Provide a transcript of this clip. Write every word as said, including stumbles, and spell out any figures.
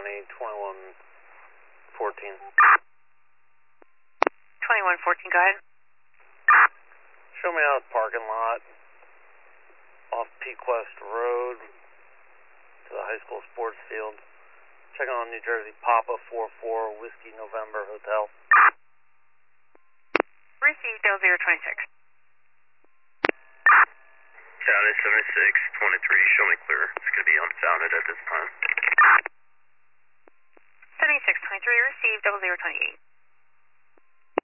County, twenty-one fourteen. twenty-one fourteen, go ahead. Show me out parking lot off Peak West Road to the high school sports field. Checking on New Jersey Papa four four Whiskey November Hotel. Received zero zero twenty-six. County seventy-six twenty-three, show me clear. It's going to be unfounded at this time. seventy-six twenty-three, received zero zero twenty-eight.